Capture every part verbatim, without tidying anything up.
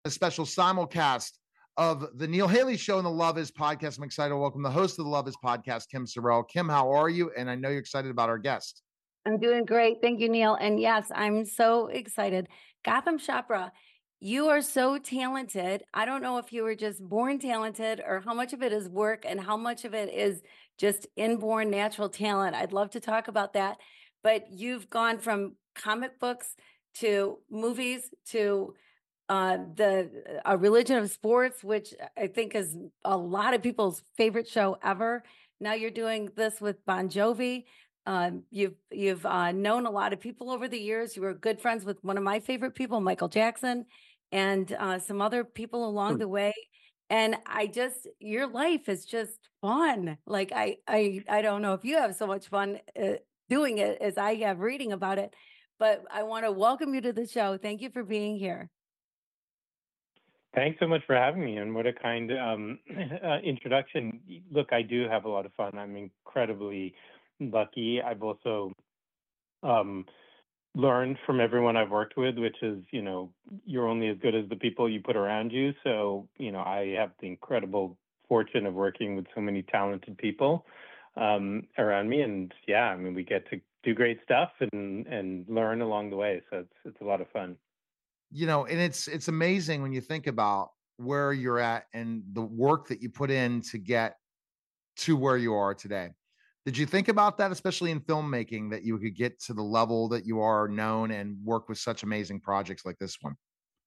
a special simulcast of the Neil Haley Show and the Love Is podcast. I'm excited to welcome the host of the Love Is podcast, Kim Sorrell. Kim, how are you? And I know you're excited about our guest. I'm doing great. Thank you, Neil. And yes, I'm so excited. Gautam Chopra, you are so talented. I don't know if you were just born talented or how much of it is work and how much of it is just inborn natural talent. I'd love to talk about that. But you've gone from comic books to movies to uh, the A Religion of Sports, which I think is a lot of people's favorite show ever. Now you're doing this with Bon Jovi. Um, you've you've uh, known a lot of people over the years. You were good friends with one of my favorite people, Michael Jackson, and uh, some other people along the way. And I just, your life is just fun. Like I I I don't know if you have so much fun uh, doing it as I have reading about it, but I want to welcome you to the show. Thank you for being here. Thanks so much for having me, and what a kind um, uh, introduction. Look, I do have a lot of fun. I'm incredibly lucky. I've also um, learned from everyone I've worked with, which is, you know, you're only as good as the people you put around you. So, you know, I have the incredible fortune of working with so many talented people um, around me. And yeah, I mean, we get to do great stuff and, and learn along the way. So it's, it's a lot of fun. You know, and it's it's amazing when you think about where you're at and the work that you put in to get to where you are today. Did you think about that, especially in filmmaking, that you could get to the level that you are known and work with such amazing projects like this one?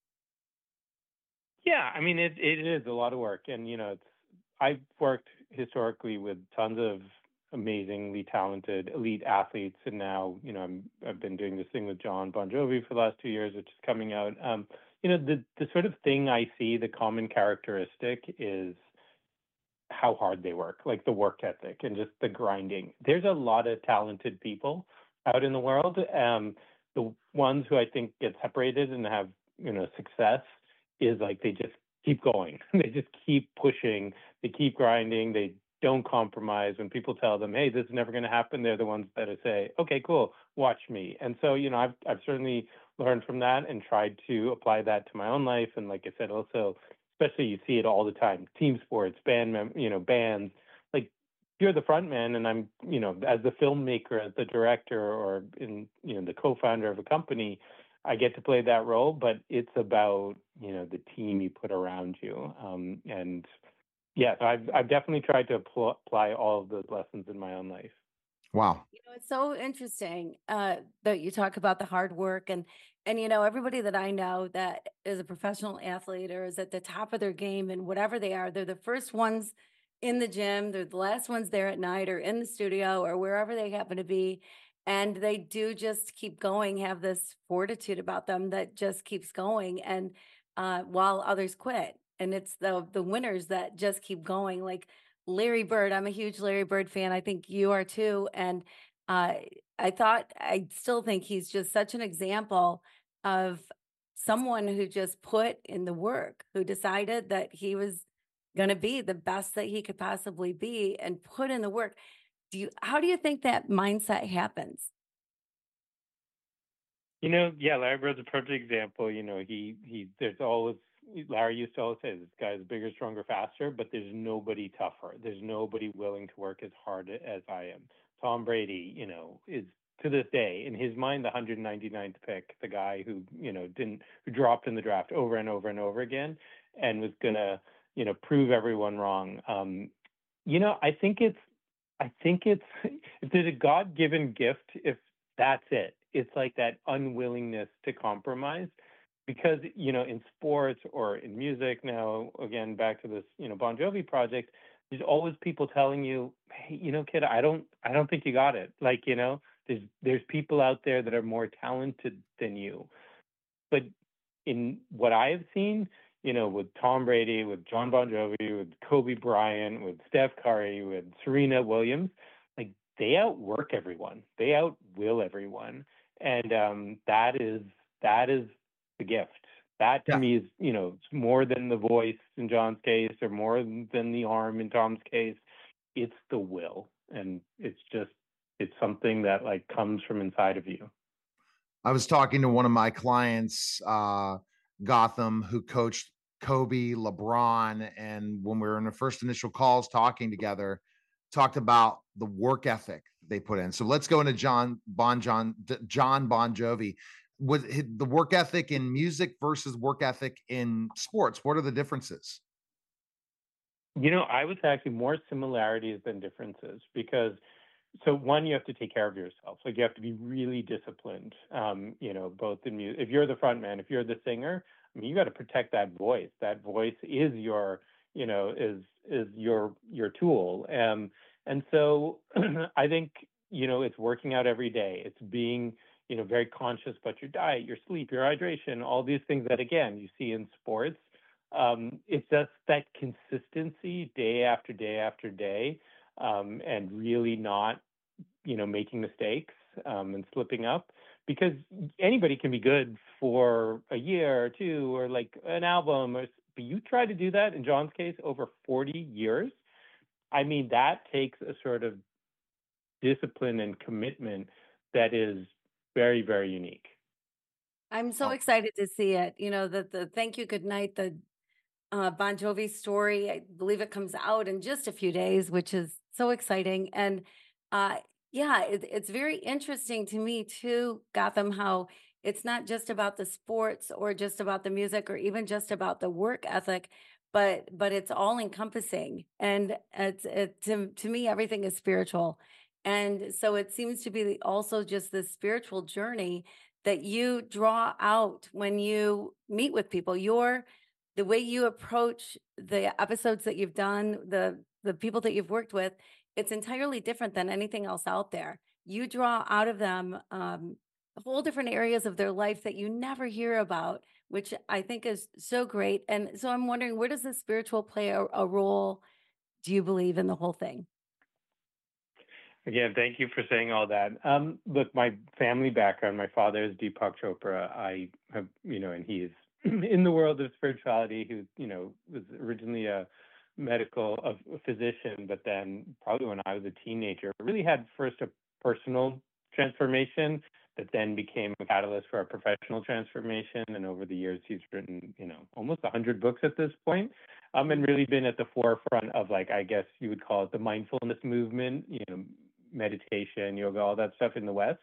Yeah, I mean, it it is a lot of work, and you know, it's I've worked historically with tons of amazingly talented elite athletes, and now you know I'm I've been doing this thing with John Bon Jovi for the last two years, which is coming out. Um, you know, the the sort of thing I see, the common characteristic is how hard they work, like the work ethic and just the grinding. There's a lot of talented people out in the world. Um, the ones who I think get separated and have, you know, success is like they just keep going. They just keep pushing. They keep grinding. They don't compromise. When people tell them, hey, this is never going to happen, they're the ones that say, okay, cool, watch me. And so, you know, I've, I've certainly learned from that and tried to apply that to my own life. And like I said, also, especially you see it all the time, team sports, band, mem- you know, bands, like you're the front man and I'm, you know, as the filmmaker, as the director, or in, you know, the co-founder of a company, I get to play that role, but it's about, you know, the team you put around you. Um, and yeah, so I've, I've definitely tried to pl- apply all of those lessons in my own life. Wow. You know, it's so interesting uh, that you talk about the hard work and, and, you know, everybody that I know that is a professional athlete or is at the top of their game and whatever they are, they're the first ones in the gym. They're the last ones there at night or in the studio or wherever they happen to be. And they do just keep going, have this fortitude about them that just keeps going. And uh, while others quit. And it's the the winners that just keep going. Like Larry Bird, I'm a huge Larry Bird fan. I think you are too. And uh, I thought, I still think he's just such an example of someone who just put in the work, who decided that he was going to be the best that he could possibly be and put in the work. Do you, how do you think that mindset happens? You know, yeah, Larry Bird's a perfect example. You know, he, he, there's always, Larry used to always say, this guy's bigger, stronger, faster, but there's nobody tougher. There's nobody willing to work as hard as I am. Tom Brady, you know, is to this day, in his mind, the one hundred ninety-ninth pick, the guy who, you know, didn't, who dropped in the draft over and over and over again and was going to, you know, prove everyone wrong. Um, you know, I think it's, I think it's, if there's a God-given gift, if that's it, it's like that unwillingness to compromise. Because, you know, in sports or in music now, again, back to this, you know, Bon Jovi project, there's always people telling you, hey, you know, kid, I don't, I don't think you got it. Like, you know, there's, there's people out there that are more talented than you. But in what I have seen, you know, with Tom Brady, with John Bon Jovi, with Kobe Bryant, with Steph Curry, with Serena Williams, like they outwork everyone. They outwill everyone. And um, that is, that is, the gift. That to Yeah. me is, you know, it's more than the voice in John's case or more than the arm in Tom's case. It's the will. And it's just, it's something that like comes from inside of you. I was talking to one of my clients uh, Gotham, who coached Kobe, LeBron, and when we were in the first initial calls talking together, talked about the work ethic they put in. So let's go into John Bon John John Bon Jovi. Was the work ethic in music versus work ethic in sports? What are the differences? You know, I would say actually more similarities than differences because so one, you have to take care of yourself. Like you have to be really disciplined. Um, you know, both in music. If you're the front man, if you're the singer, I mean, you got to protect that voice. That voice is your, you know, is is your your tool. Um, and so I think you know it's working out every day. It's being you know very conscious about your diet, your sleep, your hydration, all these things that again you see in sports. Um, it's just that consistency day after day after day, um, and really not you know, making mistakes um, and slipping up because anybody can be good for a year or two or like an album, or, but you try to do that in John's case over forty years. I mean, that takes a sort of discipline and commitment that is very, very unique. I'm so Oh, excited to see it. You know, the the Thank You Good Night, the uh, Bon Jovi story. I believe it comes out in just a few days, which is so exciting. And uh, yeah, it, it's very interesting to me too, Gotham, how it's not just about the sports or just about the music or even just about the work ethic, but but it's all encompassing. And it's it to to me, everything is spiritual. And so it seems to be also just this spiritual journey that you draw out when you meet with people. Your the way you approach the episodes that you've done, the the people that you've worked with, it's entirely different than anything else out there. You draw out of them um, whole different areas of their life that you never hear about, which I think is so great. And so I'm wondering, where does the spiritual play a, a role? Do you believe in the whole thing? Again, thank you for saying all that. Um, look, my family background, my father is Deepak Chopra. I have, you know, and he's in the world of spirituality. He was, you know, was originally a medical a physician, but then probably when I was a teenager, really had first a personal transformation that then became a catalyst for a professional transformation. And over the years, he's written, you know, almost a hundred books at this point, um, and really been at the forefront of like, I guess you would call it the mindfulness movement, you know, meditation, yoga, all that stuff in the West.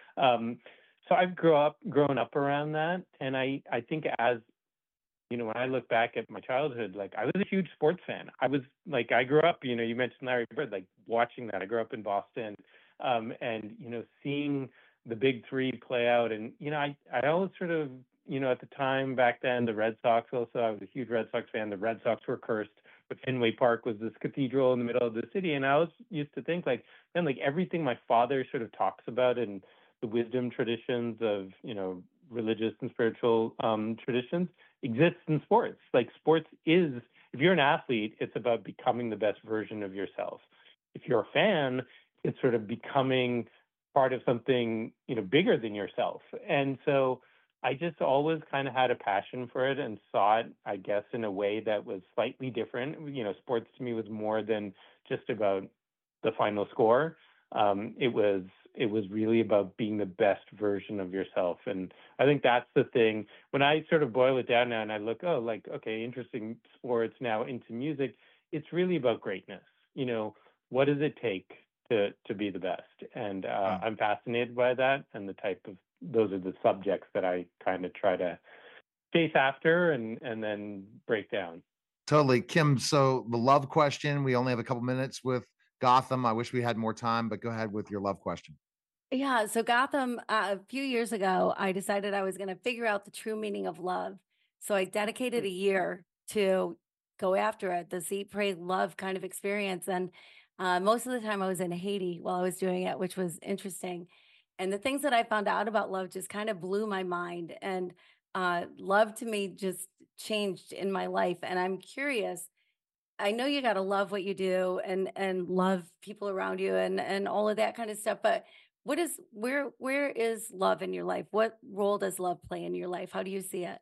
Um, so I've grew up, grown up around that, and I, I think as you know, when I look back at my childhood, like I was a huge sports fan. I was like, I grew up, you know, you mentioned Larry Bird, like watching that. I grew up in Boston, um, and you know, seeing the big three play out, and you know, I, I always sort of, you know, at the time back then, the Red Sox. Also, I was a huge Red Sox fan. The Red Sox were cursed, but Fenway Park was this cathedral in the middle of the city, and I always used to think like, then like everything my father sort of talks about and the wisdom traditions of, you know, religious and spiritual um, traditions exists in sports. Like sports is, if you're an athlete, it's about becoming the best version of yourself. If you're a fan, it's sort of becoming part of something, you know, bigger than yourself. And so I just always kind of had a passion for it and saw it, I guess, in a way that was slightly different. You know, sports to me was more than just about the final score. Um, it was it was really about being the best version of yourself. And I think that's the thing. When I sort of boil it down now and I look, oh, like, okay, interesting sports now into music, it's really about greatness. You know, what does it take to to be the best? And uh, oh, I'm fascinated by that and the type of those are the subjects that I kind of try to chase after and and then break down. totally. Kim, so the love question, we only have a couple minutes with Gotham. I wish we had more time, but go ahead with your love question. Yeah, so Gotham, uh, a few years ago, I decided I was going to figure out the true meaning of love. So I dedicated a year to go after it, this eat, pray, love kind of experience. And uh, most of the time I was in Haiti while I was doing it, which was interesting. And the things that I found out about love just kind of blew my mind. And uh, love to me just changed in my life. And I'm curious. I know you got to love what you do and and love people around you and and all of that kind of stuff, but what is where where is love in your life? What role does love play in your life? How do you see it?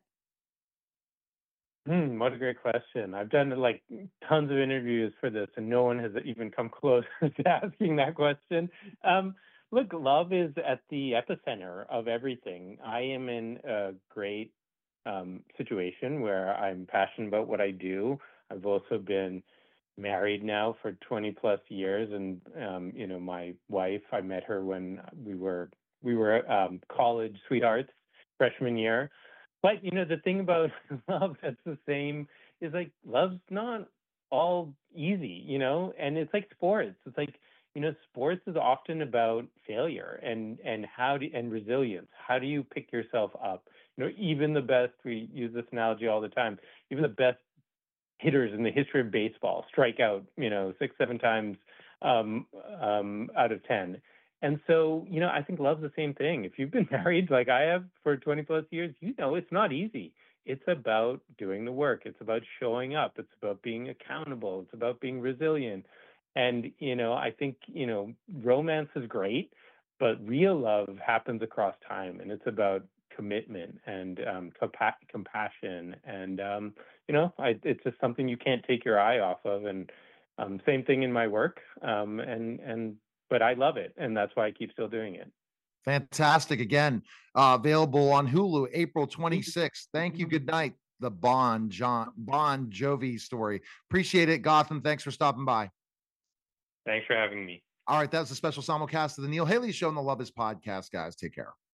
Hmm, what a great question. I've done like tons of interviews for this, and no one has even come close to asking that question. Um, look, love is at the epicenter of everything. I am in a great um, situation where I'm passionate about what I do. I've also been married now for twenty plus years, and um, you know, my wife, I met her when we were we were um, college sweethearts, freshman year. But you know, the thing about love that's the same is like love's not all easy, you know, and it's like sports. It's like, you know, sports is often about failure and and how do and resilience. How do you pick yourself up? You know, even the best, we use this analogy all the time, even the best hitters in the history of baseball strike out, you know, six, seven times um, um, out of ten. And so, you know, I think love's the same thing. If you've been married like I have for twenty plus years, you know, it's not easy. It's about doing the work. It's about showing up. It's about being accountable. It's about being resilient. And, you know, I think, you know, romance is great, but real love happens across time. And it's about commitment and um, compa- compassion and um, you know, I, it's just something you can't take your eye off of. And um, same thing in my work. Um, and and but I love it, and that's why I keep still doing it. Fantastic. Again, uh, available on Hulu, April twenty-sixth. Thank you. Good night. The Bon John Bon Jovi story. Appreciate it, Gotham. Thanks for stopping by. Thanks for having me. All right, that was a special simulcast of the Neil Haley Show on the Love Is podcast, guys. Take care.